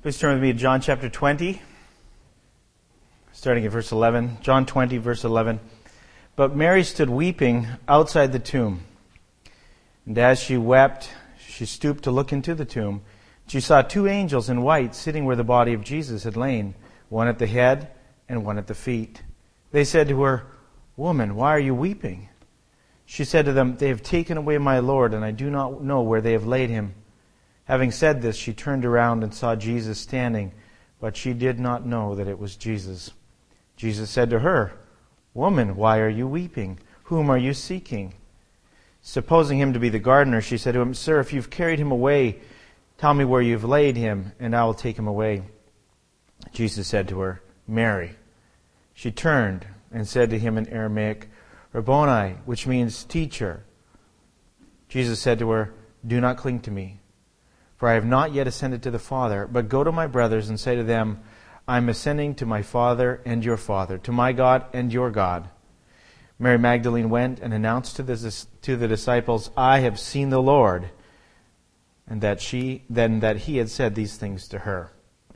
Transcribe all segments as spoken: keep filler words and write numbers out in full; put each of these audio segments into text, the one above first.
Please turn with me to John chapter twenty, starting at verse eleven. John twenty, verse eleven. But Mary stood weeping outside the tomb. And as she wept, she stooped to look into the tomb. She saw two angels in white sitting where the body of Jesus had lain, one at the head and one at the feet. They said to her, "Woman, why are you weeping?" She said to them, "They have taken away my Lord, and I do not know where they have laid him." Having said this, she turned around and saw Jesus standing, but she did not know that it was Jesus. Jesus said to her, "Woman, why are you weeping? Whom are you seeking?" Supposing him to be the gardener, she said to him, "Sir, if you've carried him away, tell me where you've laid him, and I will take him away." Jesus said to her, "Mary." She turned and said to him in Aramaic, "Rabboni," which means teacher. Jesus said to her, "Do not cling to me, for I have not yet ascended to the Father, but go to my brothers and say to them, I am ascending to my Father and your Father, to my God and your God." Mary Magdalene went and announced to the, to the disciples, "I have seen the Lord," and that she then that he had said these things to her.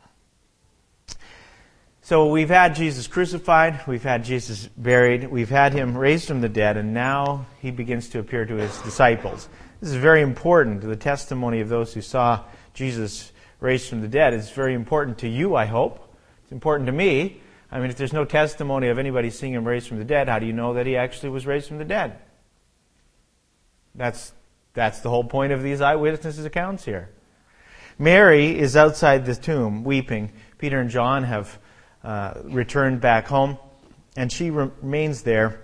So we've had Jesus crucified, we've had Jesus buried, we've had him raised from the dead, and now he begins to appear to his disciples. This is very important. The testimony of those who saw Jesus raised from the dead is very important to you, I hope. It's important to me. I mean, if there's no testimony of anybody seeing him raised from the dead, how do you know that he actually was raised from the dead? That's that's the whole point of these eyewitnesses' accounts here. Mary is outside the tomb weeping. Peter and John have uh, returned back home, and she remains there.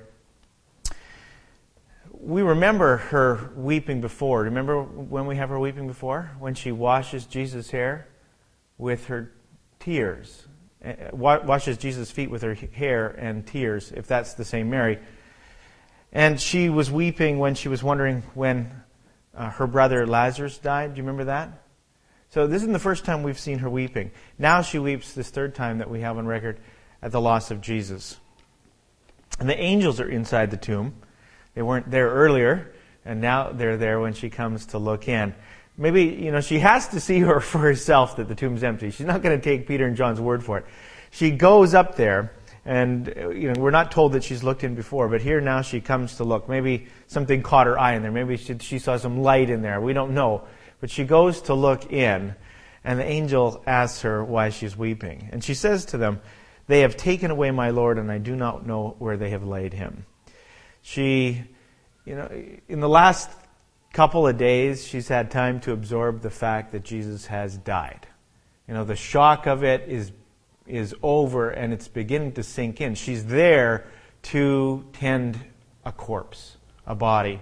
We remember her weeping before. Remember when we have her weeping before? When she washes Jesus' hair with her tears. Washes Jesus' feet with her hair and tears, if that's the same Mary. And she was weeping when she was wondering when uh, her brother Lazarus died. Do you remember that? So this isn't the first time we've seen her weeping. Now she weeps this third time that we have on record at the loss of Jesus. And the angels are inside the tomb. They weren't there earlier, and now they're there when she comes to look in. Maybe, you know, she has to see her for herself that the tomb's empty. She's not going to take Peter and John's word for it. She goes up there, and, you know, we're not told that she's looked in before, but here now she comes to look. Maybe something caught her eye in there. Maybe she, she saw some light in there. We don't know. But she goes to look in, and the angel asks her why she's weeping. And she says to them, "They have taken away my Lord, and I do not know where they have laid him." She, you know, in the last couple of days, she's had time to absorb the fact that Jesus has died. You know, the shock of it is is over, and it's beginning to sink in. She's there to tend a corpse, a body.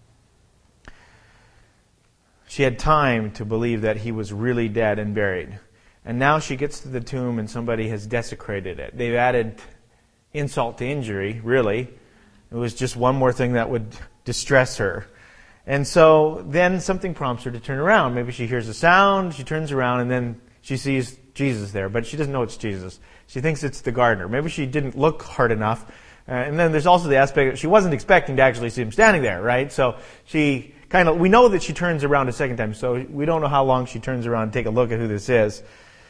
She had time to believe that he was really dead and buried. And now she gets to the tomb and somebody has desecrated it. They've added insult to injury, really. It was just one more thing that would distress her. And so then something prompts her to turn around. Maybe she hears a sound, she turns around, and then she sees Jesus there. But she doesn't know it's Jesus. She thinks it's the gardener. Maybe she didn't look hard enough. Uh, and then there's also the aspect that she wasn't expecting to actually see him standing there, right? So she kind of, we know that she turns around a second time, so we don't know how long she turns around and take a look at who this is.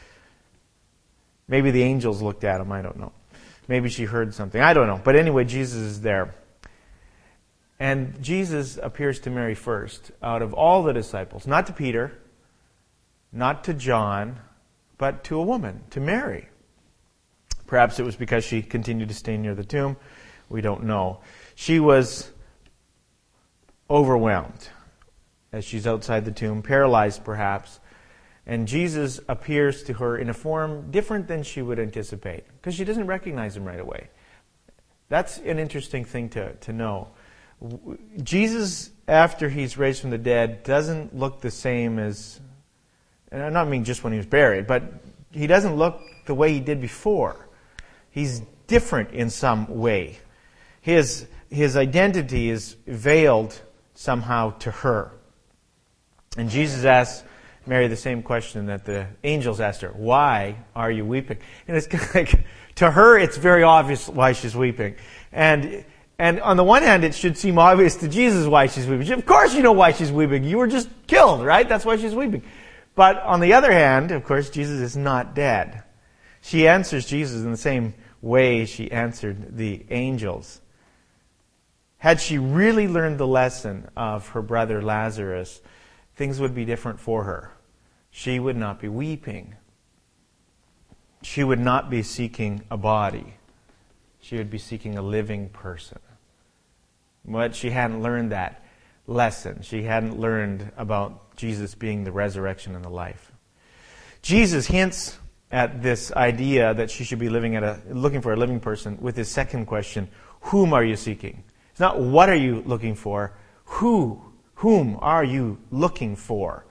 Maybe the angels looked at him, I don't know. Maybe she heard something, I don't know. But anyway, Jesus is there. And Jesus appears to Mary first, out of all the disciples. Not to Peter, not to John, but to a woman, to Mary. Perhaps it was because she continued to stay near the tomb. We don't know. She was overwhelmed as she's outside the tomb, paralyzed perhaps. And Jesus appears to her in a form different than she would anticipate, because she doesn't recognize him right away. That's an interesting thing to, to know. Jesus, after he's raised from the dead, doesn't look the same as, and I don't mean just when he was buried, but he doesn't look the way he did before. He's different in some way. His, his identity is veiled somehow to her. And Jesus asks Mary the same question that the angels asked her. Why are you weeping? And it's kind of like, to her, it's very obvious why she's weeping. And And on the one hand, it should seem obvious to Jesus why she's weeping. Of course you know why she's weeping. You were just killed, right? That's why she's weeping. But on the other hand, of course, Jesus is not dead. She answers Jesus in the same way she answered the angels. Had she really learned the lesson of her brother Lazarus, things would be different for her. She would not be weeping. She would not be seeking a body. She would be seeking a living person. But she hadn't learned that lesson. She hadn't learned about Jesus being the resurrection and the life. Jesus hints at this idea that she should be living at a, looking for a living person with his second question, whom are you seeking? It's not what are you looking for, who, whom are you looking for?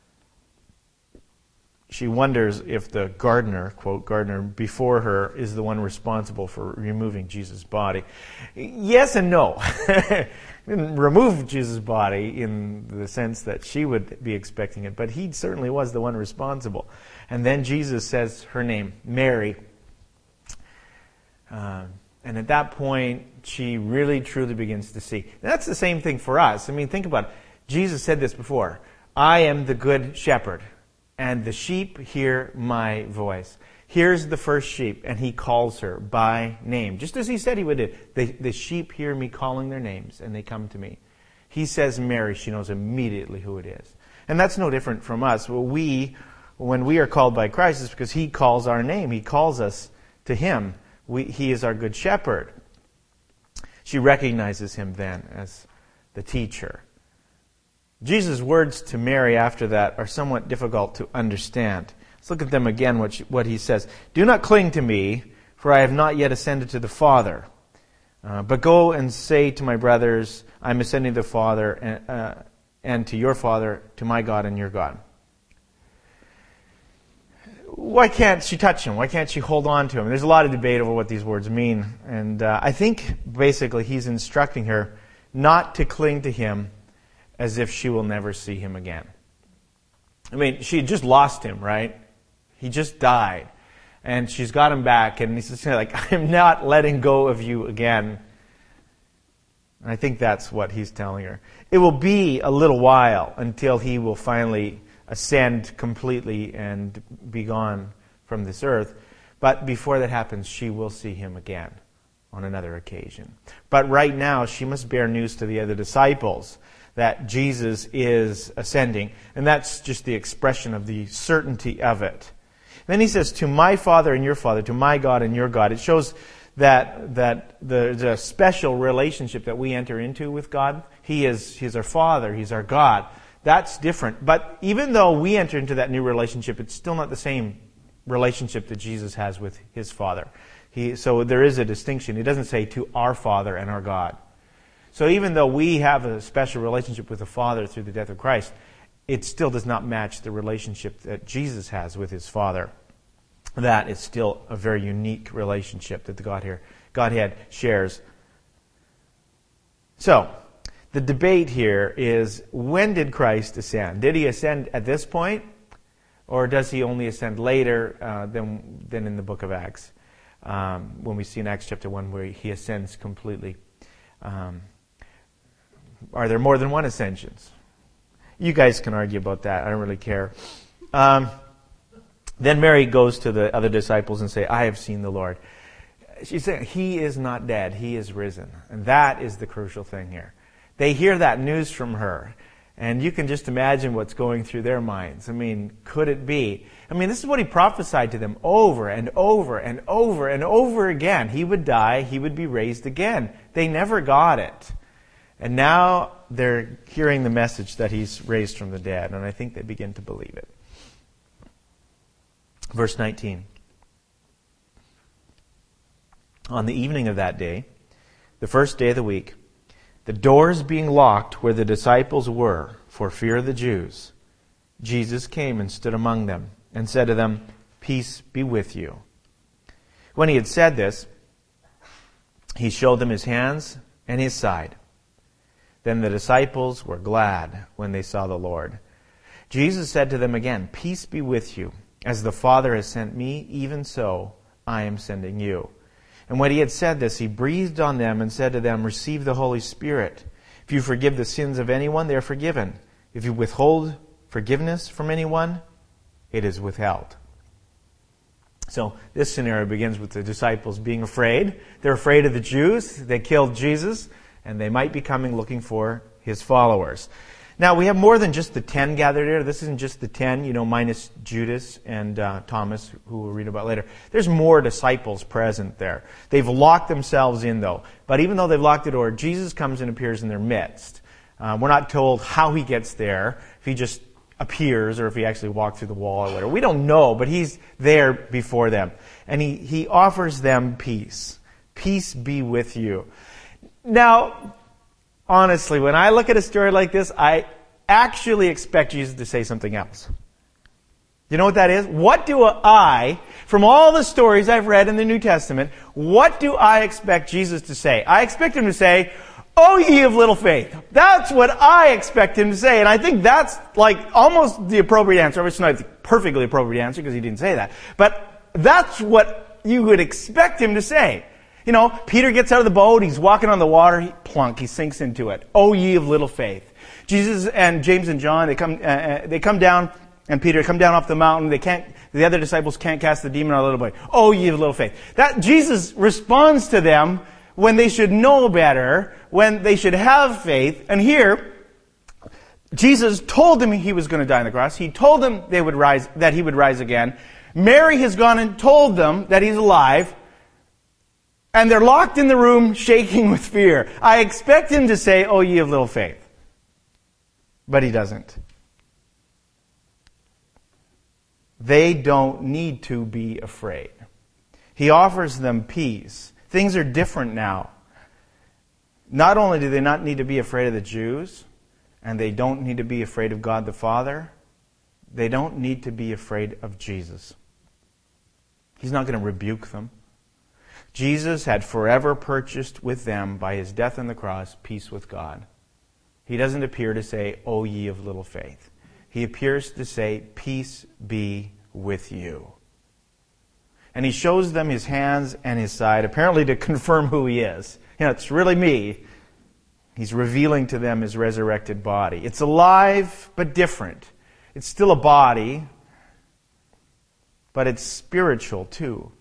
She wonders if the gardener, quote, gardener before her is the one responsible for removing Jesus' body. Yes and no. Didn't remove Jesus' body in the sense that she would be expecting it, but he certainly was the one responsible. And then Jesus says her name, Mary. Uh, and at that point, she really truly begins to see. And that's the same thing for us. I mean, think about it. Jesus said this before. I am the good shepherd, and the sheep hear my voice. Here's the first sheep, and he calls her by name. Just as he said he would do. The, the sheep hear me calling their names, and they come to me. He says Mary, she knows immediately who it is. And that's no different from us. Well, we, when we are called by Christ, it's because he calls our name. He calls us to him. We, he is our good shepherd. She recognizes him then as the teacher. Jesus' words to Mary after that are somewhat difficult to understand. Let's look at them again, what, she, what he says. Do not cling to me, for I have not yet ascended to the Father. Uh, but go and say to my brothers, I am ascending to the Father, and, uh, and to your Father, to my God and your God. Why can't she touch him? Why can't she hold on to him? There's a lot of debate over what these words mean. And uh, I think basically he's instructing her not to cling to him as if she will never see him again. I mean, she had just lost him, right? He just died. And she's got him back, and he's just like, I'm not letting go of you again. And I think that's what he's telling her. It will be a little while until he will finally ascend completely and be gone from this earth. But before that happens, she will see him again on another occasion. But right now, she must bear news to the other disciples that Jesus is ascending. And that's just the expression of the certainty of it. Then he says, to my Father and your Father, to my God and your God. It shows that that there's a special relationship that we enter into with God. He is He's our Father. He's our God. That's different. But even though we enter into that new relationship, it's still not the same relationship that Jesus has with his Father. He, so there is a distinction. He doesn't say to our Father and our God. So even though we have a special relationship with the Father through the death of Christ, it still does not match the relationship that Jesus has with his Father. That is still a very unique relationship that the Godhead, Godhead shares. So, the debate here is, when did Christ ascend? Did he ascend at this point? Or does he only ascend later uh, than, than in the book of Acts? Um, when we see in Acts chapter one where he ascends completely. Um, are there more than one ascensions? You guys can argue about that. I don't really care. Um, then Mary goes to the other disciples and say, I have seen the Lord. She's saying, he is not dead. He is risen. And that is the crucial thing here. They hear that news from her. And you can just imagine what's going through their minds. I mean, could it be? I mean, this is what he prophesied to them over and over and over and over again. He would die. He would be raised again. They never got it. And now they're hearing the message that he's raised from the dead. And I think they begin to believe it. Verse nineteen. On the evening of that day, the first day of the week, the doors being locked where the disciples were for fear of the Jews, Jesus came and stood among them and said to them, Peace be with you. When he had said this, he showed them his hands and his side. Then the disciples were glad when they saw the Lord. Jesus said to them again, Peace be with you. As the Father has sent me, even so I am sending you. And when he had said this, he breathed on them and said to them, Receive the Holy Spirit. If you forgive the sins of anyone, they are forgiven. If you withhold forgiveness from anyone, it is withheld. So this scenario begins with the disciples being afraid. They're afraid of the Jews. They killed Jesus, and they might be coming looking for his followers. Now, we have more than just the ten gathered here. This isn't just the ten, you know, minus Judas and uh, Thomas, who we'll read about later. There's more disciples present there. They've locked themselves in, though. But even though they've locked the door, Jesus comes and appears in their midst. Uh, we're not told how he gets there, if he just appears or if he actually walked through the wall or whatever. We don't know, but he's there before them. And he, he offers them peace. Peace be with you. Now, honestly, when I look at a story like this, I actually expect Jesus to say something else. You know what that is? What do I, from all the stories I've read in the New Testament, what do I expect Jesus to say? I expect him to say, "Oh, ye of little faith." That's what I expect him to say. And I think that's like almost the appropriate answer. It's not the perfectly appropriate answer because he didn't say that. But that's what you would expect him to say. You know, Peter gets out of the boat. He's walking on the water. He, plunk, he sinks into it. "Oh, ye of little faith." Jesus and James and John, they come, uh, they come down, and Peter come down off the mountain. They can't, the other disciples can't cast the demon out of the little boy. "Oh, ye of little faith." That Jesus responds to them when they should know better, when they should have faith. And here, Jesus told them he was going to die on the cross. He told them they would rise, that he would rise again. Mary has gone and told them that he's alive. And they're locked in the room shaking with fear. I expect him to say, "Oh, ye of little faith." But he doesn't. They don't need to be afraid. He offers them peace. Things are different now. Not only do they not need to be afraid of the Jews, and they don't need to be afraid of God the Father, they don't need to be afraid of Jesus. He's not going to rebuke them. Jesus had forever purchased with them, by his death on the cross, peace with God. He doesn't appear to say, "Oh, ye of little faith." He appears to say, "Peace be with you." And he shows them his hands and his side, apparently to confirm who he is. You know, it's really me. He's revealing to them his resurrected body. It's alive, but different. It's still a body, but it's spiritual too.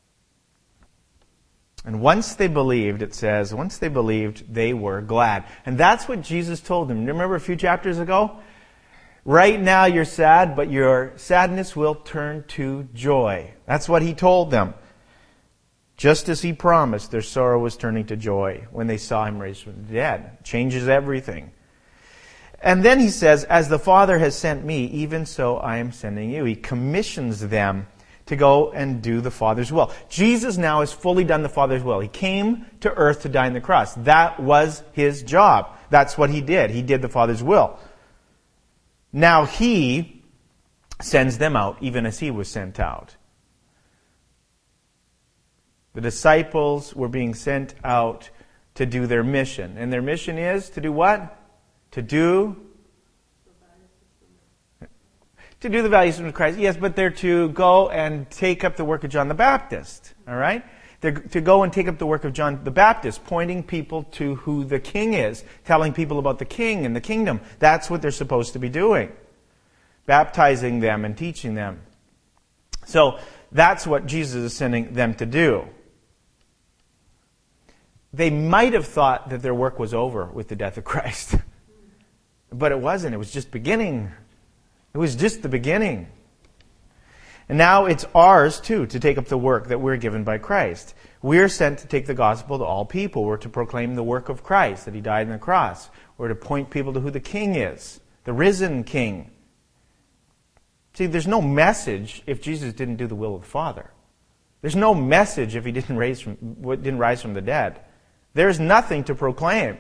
And once they believed, it says, once they believed, they were glad. And that's what Jesus told them. Remember a few chapters ago? Right now you're sad, but your sadness will turn to joy. That's what he told them. Just as he promised, their sorrow was turning to joy when they saw him raised from the dead. It changes everything. And then he says, "As the Father has sent me, even so I am sending you." He commissions them to go and do the Father's will. Jesus now has fully done the Father's will. He came to earth to die on the cross. That was his job. That's what he did. He did the Father's will. Now he sends them out, even as he was sent out. The disciples were being sent out to do their mission. And their mission is to do what? To do To do the values of Christ. Yes, but they're to go and take up the work of John the Baptist. All right? They're to go and take up the work of John the Baptist, pointing people to who the King is, telling people about the King and the kingdom. That's what they're supposed to be doing. Baptizing them and teaching them. So that's what Jesus is sending them to do. They might have thought that their work was over with the death of Christ. But it wasn't. It was just beginning. It was just the beginning. And now it's ours, too, to take up the work that we're given by Christ. We're sent to take the gospel to all people. We're to proclaim the work of Christ, that he died on the cross. We're to point people to who the King is, the risen King. See, there's no message if Jesus didn't do the will of the Father. There's no message if he didn't raise from, didn't rise from the dead. There's nothing to proclaim.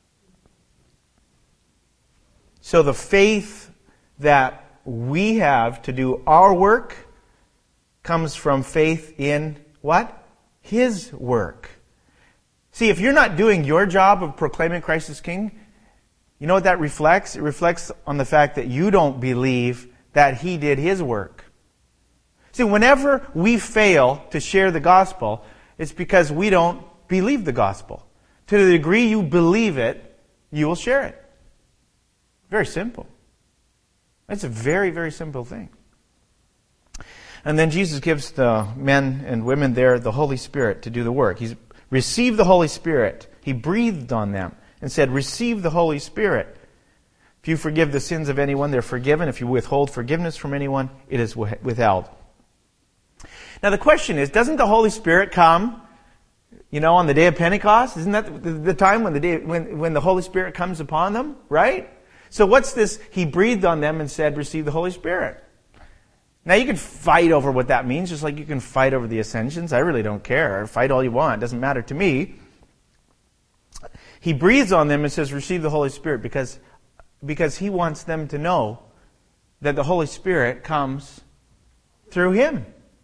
So the faith that we have to do our work comes from faith in what? His work. See, if you're not doing your job of proclaiming Christ as King, you know what that reflects? It reflects on the fact that you don't believe that he did his work. See, whenever we fail to share the gospel, it's because we don't believe the gospel. To the degree you believe it, you will share it. Very simple. It's a very, very simple thing. And then Jesus gives the men and women there the Holy Spirit to do the work. He's received the Holy Spirit. He breathed on them and said, receive the Holy Spirit. If you forgive the sins of anyone, they're forgiven. If you withhold forgiveness from anyone, it is withheld. Now the question is, doesn't the Holy Spirit come, you know, on the day of Pentecost? Isn't that the, the time when the day when, when the Holy Spirit comes upon them, right? So what's this? He breathed on them and said, receive the Holy Spirit. Now you can fight over what that means, just like you can fight over the ascensions. I really don't care. Fight all you want. It doesn't matter to me. He breathes on them and says, receive the Holy Spirit, because, because he wants them to know that the Holy Spirit comes through him.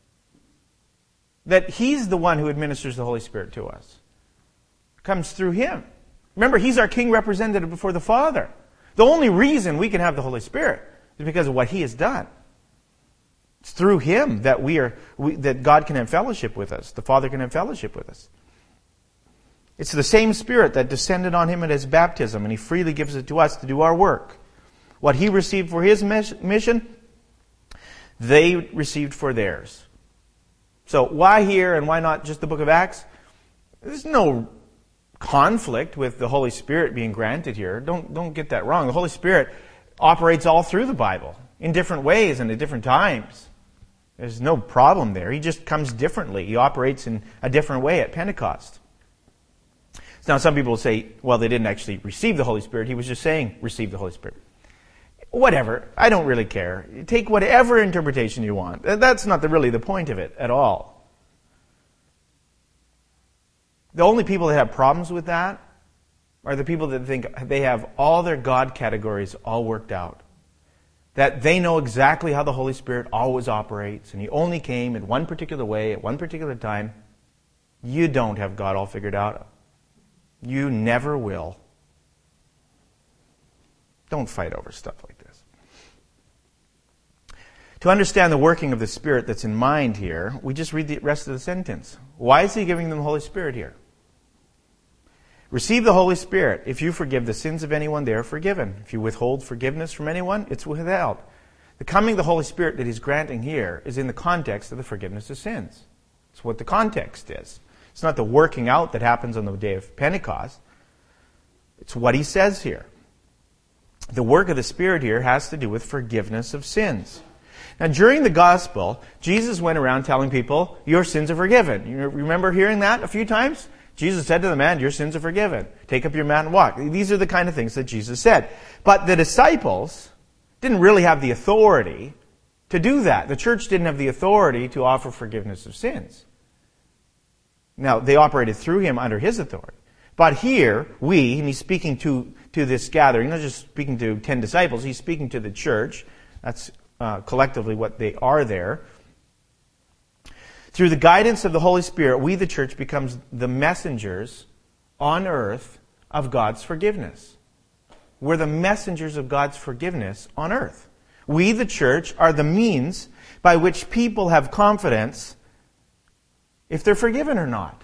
That he's the one who administers the Holy Spirit to us. It comes through him. Remember, he's our king representative before the Father. The only reason we can have the Holy Spirit is because of what he has done. It's through him that we are we, that God can have fellowship with us. The Father can have fellowship with us. It's the same Spirit that descended on him at his baptism, and he freely gives it to us to do our work. What he received for his mission, they received for theirs. So why here and why not just the book of Acts? There's no conflict with the Holy Spirit being granted here. Don't, don't get that wrong. The Holy Spirit operates all through the Bible in different ways and at different times. There's no problem there. He just comes differently. He operates in a different way at Pentecost. Now some people will say, well, they didn't actually receive the Holy Spirit. He was just saying, receive the Holy Spirit. Whatever. I don't really care. Take whatever interpretation you want. That's not the, really the point of it at all. The only people that have problems with that are the people that think they have all their God categories all worked out. That they know exactly how the Holy Spirit always operates, and he only came in one particular way at one particular time. You don't have God all figured out. You never will. Don't fight over stuff like this. To understand the working of the Spirit that's in mind here, we just read the rest of the sentence. Why is he giving them the Holy Spirit here? Receive the Holy Spirit. If you forgive the sins of anyone, they are forgiven. If you withhold forgiveness from anyone, it's withheld. The coming of the Holy Spirit that he's granting here is in the context of the forgiveness of sins. It's what the context is. It's not the working out that happens on the day of Pentecost. It's what he says here. The work of the Spirit here has to do with forgiveness of sins. Now, during the gospel, Jesus went around telling people, your sins are forgiven. You remember hearing that a few times? Jesus said to the man, your sins are forgiven. Take up your mat and walk. These are the kind of things that Jesus said. But the disciples didn't really have the authority to do that. The church didn't have the authority to offer forgiveness of sins. Now, they operated through him under his authority. But here, we, and he's speaking to, to this gathering, not just speaking to ten disciples, he's speaking to the church. That's uh, collectively what they are there. Through the guidance of the Holy Spirit, we, the church, becomes the messengers on earth of God's forgiveness. We're the messengers of God's forgiveness on earth. We, the church, are the means by which people have confidence if they're forgiven or not.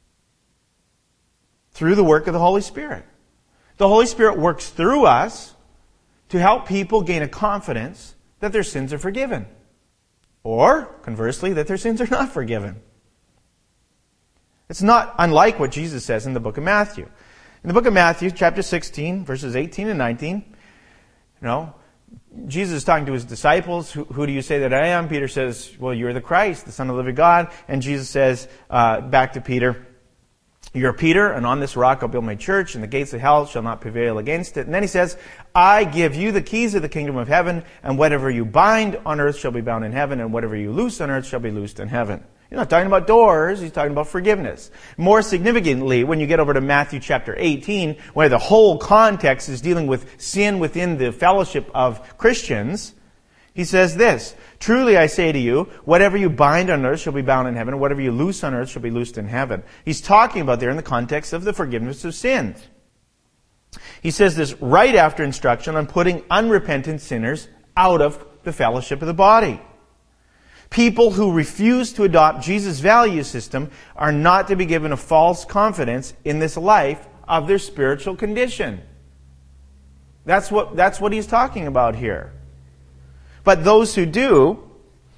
Through the work of the Holy Spirit. The Holy Spirit works through us to help people gain a confidence that their sins are forgiven. Or, conversely, that their sins are not forgiven. It's not unlike what Jesus says in the book of Matthew. In the book of Matthew, chapter sixteen, verses eighteen and nineteen, you know, Jesus is talking to his disciples. Who, who do you say that I am? Peter says, well, you're the Christ, the Son of the living God. And Jesus says uh, back to Peter, you're Peter, and on this rock I'll build my church, and the gates of hell shall not prevail against it. And then he says, I give you the keys of the kingdom of heaven, and whatever you bind on earth shall be bound in heaven, and whatever you loose on earth shall be loosed in heaven. He's not talking about doors, he's talking about forgiveness. More significantly, when you get over to Matthew chapter eighteen, where the whole context is dealing with sin within the fellowship of Christians, he says this, truly I say to you, whatever you bind on earth shall be bound in heaven, and whatever you loose on earth shall be loosed in heaven. He's talking about there in the context of the forgiveness of sins. He says this right after instruction on putting unrepentant sinners out of the fellowship of the body. People who refuse to adopt Jesus' value system are not to be given a false confidence in this life of their spiritual condition. That's what, that's what he's talking about here. But those who do,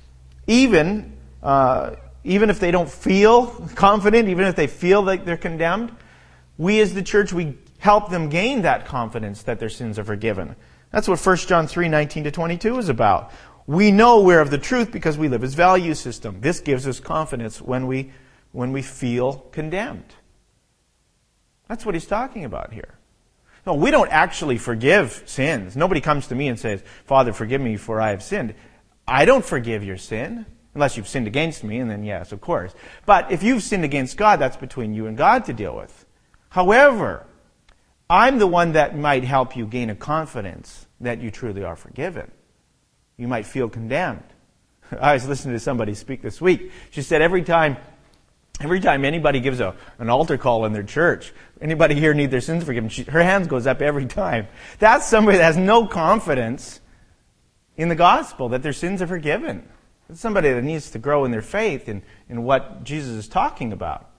even, uh, even if they don't feel confident, even if they feel like they're condemned, we as the church, we help them gain that confidence that their sins are forgiven. That's what First John three nineteen to twenty-two is about. We know we're of the truth because we live His value system. This gives us confidence when we, when we feel condemned. That's what he's talking about here. No, we don't actually forgive sins. Nobody comes to me and says, Father, forgive me for I have sinned. I don't forgive your sin, unless you've sinned against me, and then yes, of course. But if you've sinned against God, that's between you and God to deal with. However, I'm the one that might help you gain a confidence that you truly are forgiven. You might feel condemned. I was listening to somebody speak this week. She said every time Every time anybody gives a, an altar call in their church, anybody here need their sins forgiven, she, her hands goes up every time. That's somebody that has no confidence in the gospel, that their sins are forgiven. It's somebody that needs to grow in their faith in, in what Jesus is talking about.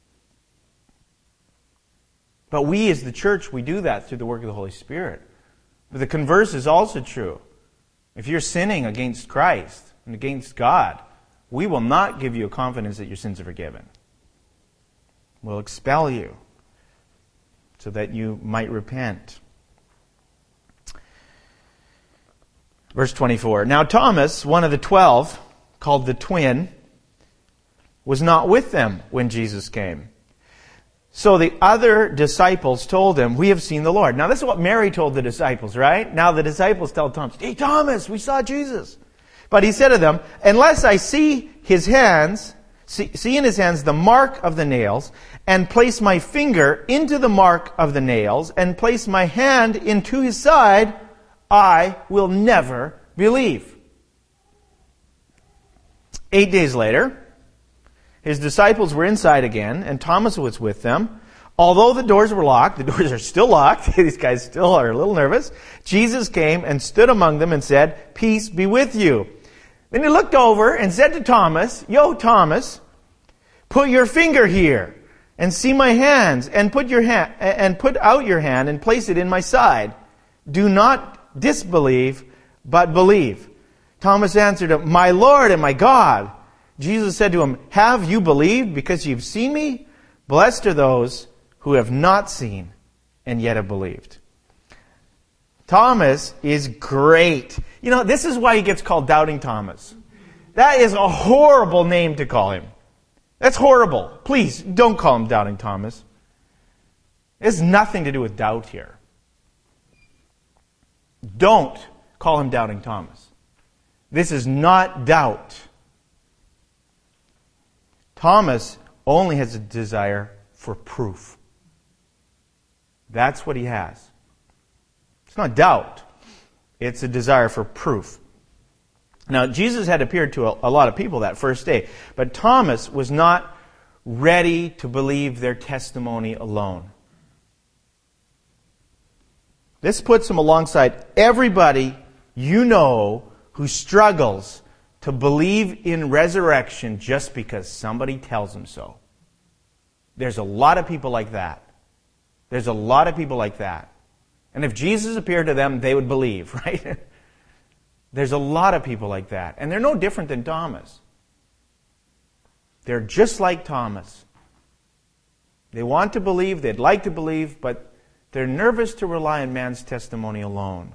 But we as the church, we do that through the work of the Holy Spirit. But the converse is also true. If you're sinning against Christ and against God, we will not give you a confidence that your sins are forgiven. We'll expel you so that you might repent. Verse twenty-four. Now Thomas, one of the twelve, called the twin, was not with them when Jesus came. So the other disciples told him, we have seen the Lord. Now this is what Mary told the disciples, right? Now the disciples tell Thomas, hey Thomas, we saw Jesus. But he said to them, unless I see his hands, see, see in his hands the mark of the nails, and place my finger into the mark of the nails, and place my hand into his side, I will never believe. Eight days later, his disciples were inside again, and Thomas was with them. Although the doors were locked, the doors are still locked, these guys still are a little nervous, Jesus came and stood among them and said, peace be with you. Then he looked over and said to Thomas, yo, Thomas, put your finger here and see my hands, and put your hand and put out your hand and place it in my side. Do not disbelieve, but believe. Thomas answered him, my Lord and my God. Jesus said to him, have you believed because you've seen me? Blessed are those who have not seen and yet have believed. Thomas is great. You know, this is why he gets called Doubting Thomas. That is a horrible name to call him. That's horrible. Please, don't call him Doubting Thomas. It has nothing to do with doubt here. Don't call him Doubting Thomas. This is not doubt. Thomas only has a desire for proof. That's what he has. It's not doubt. It's a desire for proof. Now, Jesus had appeared to a, a lot of people that first day, but Thomas was not ready to believe their testimony alone. This puts him alongside everybody you know who struggles to believe in resurrection just because somebody tells them so. There's a lot of people like that. There's a lot of people like that. And if Jesus appeared to them, they would believe, right? There's a lot of people like that. And they're no different than Thomas. They're just like Thomas. They want to believe, they'd like to believe, but they're nervous to rely on man's testimony alone.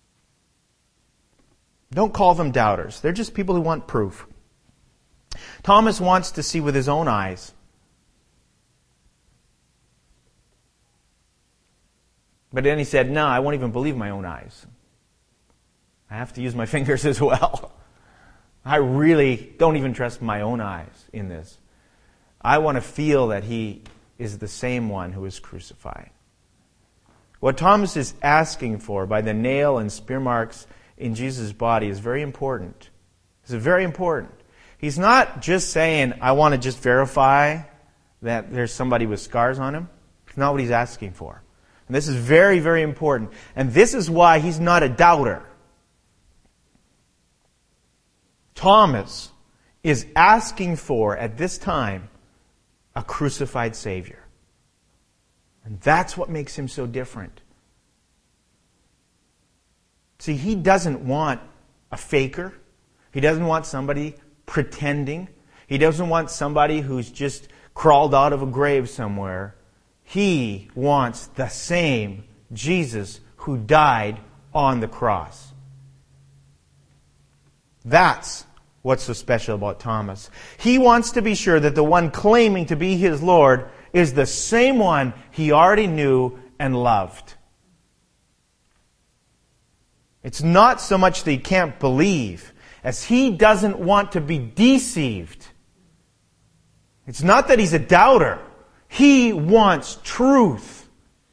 Don't call them doubters. They're just people who want proof. Thomas wants to see with his own eyes. But then he said, no, I won't even believe my own eyes. I have to use my fingers as well. I really don't even trust my own eyes in this. I want to feel that he is the same one who is crucified. What Thomas is asking for by the nail and spear marks in Jesus' body is very important. It's very important. He's not just saying, I want to just verify that there's somebody with scars on him. It's not what he's asking for. And this is very, very important. And this is why he's not a doubter. Thomas is asking for, at this time, a crucified Savior. And that's what makes him so different. See, he doesn't want a faker. He doesn't want somebody pretending. He doesn't want somebody who's just crawled out of a grave somewhere. He wants the same Jesus who died on the cross. That's what's so special about Thomas. He wants to be sure that the one claiming to be his Lord is the same one he already knew and loved. It's not so much that he can't believe as he doesn't want to be deceived. It's not that he's a doubter. He wants truth.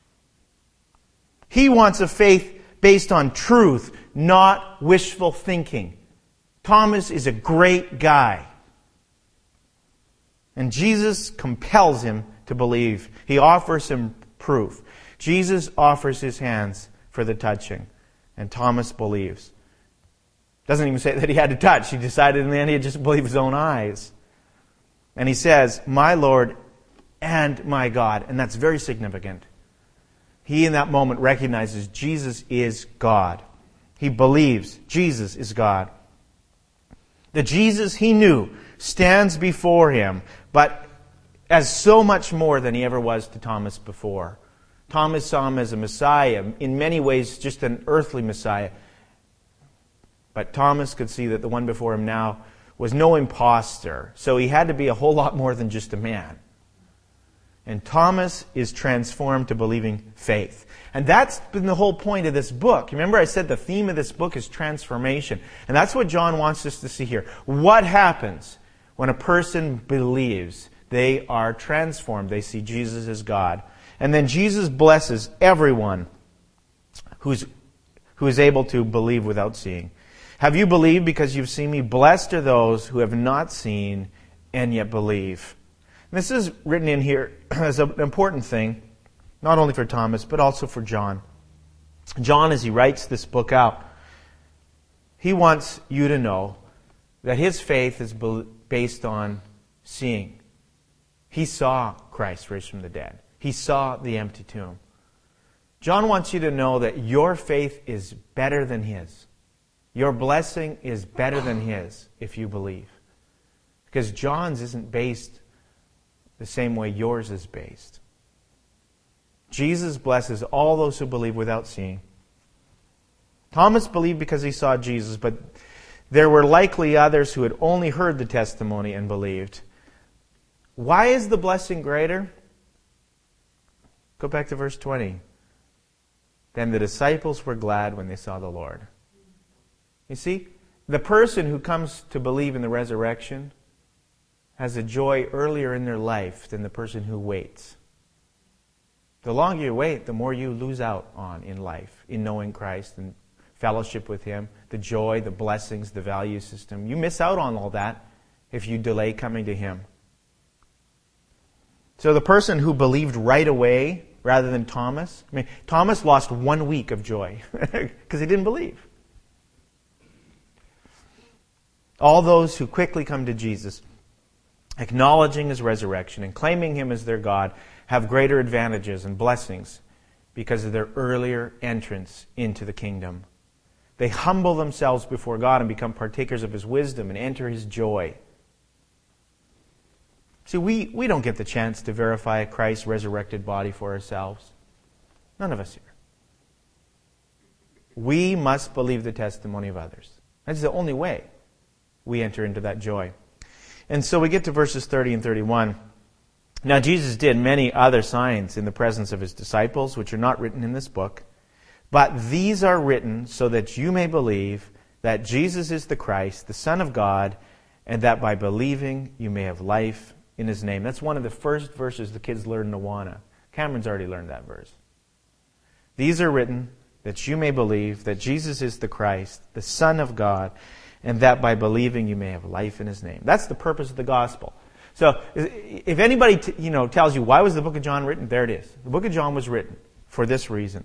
He wants a faith based on truth, not wishful thinking. Thomas is a great guy. And Jesus compels him to believe. He offers him proof. Jesus offers his hands for the touching. And Thomas believes. Doesn't even say that he had to touch. He decided in the end he had just believed his own eyes. And he says, "My Lord and my God." And that's very significant. He in that moment recognizes Jesus is God. He believes Jesus is God. The Jesus he knew stands before him, but as so much more than he ever was to Thomas before. Thomas saw him as a Messiah, in many ways just an earthly Messiah. But Thomas could see that the one before him now was no imposter. So he had to be a whole lot more than just a man. And Thomas is transformed to believing faith. And that's been the whole point of this book. Remember I said the theme of this book is transformation. And that's what John wants us to see here. What happens when a person believes? They are transformed. They see Jesus as God. And then Jesus blesses everyone who's, who is able to believe without seeing. Have you believed because you've seen me? Blessed are those who have not seen and yet believe. And this is written in here as an important thing, not only for Thomas, but also for John. John, as he writes this book out, he wants you to know that his faith is based on seeing. He saw Christ raised from the dead. He saw the empty tomb. John wants you to know that your faith is better than his. Your blessing is better than his if you believe. Because John's isn't based the same way yours is based. Jesus blesses all those who believe without seeing. Thomas believed because he saw Jesus, but there were likely others who had only heard the testimony and believed. Why is the blessing greater? Go back to verse twenty. Then the disciples were glad when they saw the Lord. You see, the person who comes to believe in the resurrection has a joy earlier in their life than the person who waits. The longer you wait, the more you lose out on in life, in knowing Christ and fellowship with Him, the joy, the blessings, the value system. You miss out on all that if you delay coming to Him. So the person who believed right away rather than Thomas, I mean, Thomas lost one week of joy because he didn't believe. All those who quickly come to Jesus, acknowledging His resurrection and claiming Him as their God, have greater advantages and blessings because of their earlier entrance into the kingdom. They humble themselves before God and become partakers of His wisdom and enter His joy. See, we, we don't get the chance to verify Christ's resurrected body for ourselves. None of us here. We must believe the testimony of others. That's the only way we enter into that joy. And so we get to verses thirty and thirty-one. Now Jesus did many other signs in the presence of His disciples, which are not written in this book. But these are written so that you may believe that Jesus is the Christ, the Son of God, and that by believing you may have life in His name. That's one of the first verses the kids learn in Awana. Cameron's already learned that verse. These are written that you may believe that Jesus is the Christ, the Son of God, and that by believing you may have life in His name. That's the purpose of the gospel. So if anybody t- you know tells you, why was the book of John written? There it is. The book of John was written for this reason.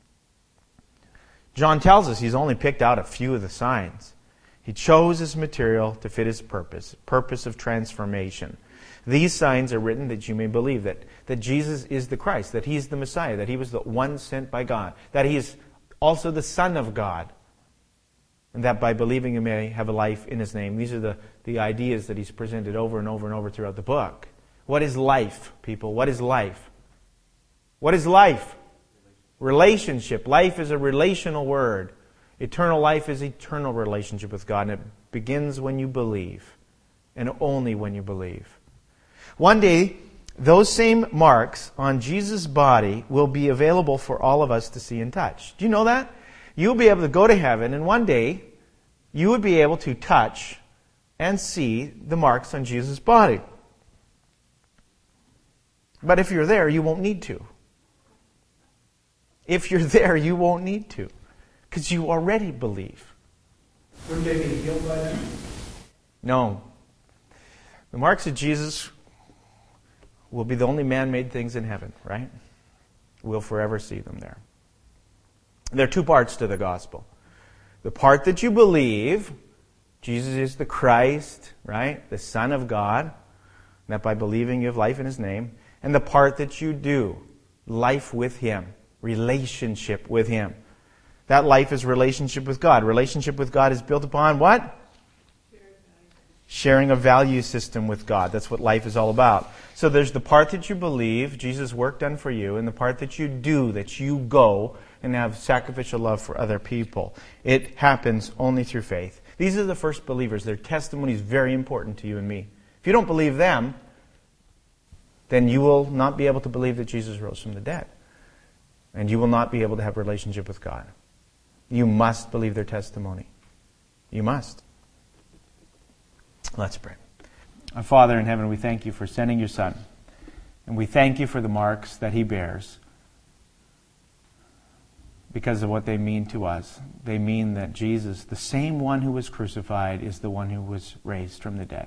John tells us he's only picked out a few of the signs. He chose his material to fit his purpose, purpose of transformation. These signs are written that you may believe that, that Jesus is the Christ, that He's the Messiah, that He was the one sent by God, that He is also the Son of God. and that by believing you may have a life in His name. These are the, the ideas that He's presented over and over and over throughout the book. What is life, people? What is life? What is life? Relationship. Life is a relational word. Eternal life is eternal relationship with God, and it begins when you believe, and only when you believe. One day, those same marks on Jesus' body will be available for all of us to see and touch. Do you know that? You'll be able to go to heaven, and one day you would be able to touch and see the marks on Jesus' body. But if you're there, you won't need to. If you're there, you won't need to, because you already believe. Wouldn't they be healed by then? No. The marks of Jesus will be the only man-made things in heaven, right? We'll forever see them there. There are two parts to the gospel. The part that you believe, Jesus is the Christ, right? The Son of God, that by believing you have life in His name. And the part that you do, life with Him, relationship with Him. That life is relationship with God. Relationship with God is built upon what? Sharing a value system with God. That's what life is all about. So there's the part that you believe, Jesus' work done for you, and the part that you do, that you go and have sacrificial love for other people. It happens only through faith. These are the first believers. Their testimony is very important to you and me. If you don't believe them, then you will not be able to believe that Jesus rose from the dead. And you will not be able to have a relationship with God. You must believe their testimony. You must. Let's pray. Our Father in heaven, we thank You for sending Your Son. And we thank You for the marks that He bears because of what they mean to us. They mean that Jesus, the same one who was crucified, is the one who was raised from the dead.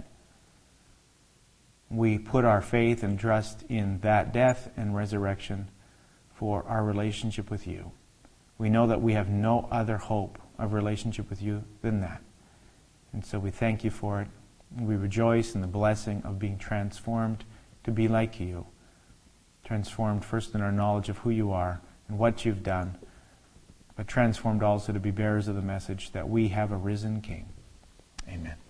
We put our faith and trust in that death and resurrection for our relationship with You. We know that we have no other hope of relationship with You than that. And so we thank You for it. We rejoice in the blessing of being transformed to be like You. Transformed first in our knowledge of who You are and what You've done, but transformed also to be bearers of the message that we have a risen King. Amen.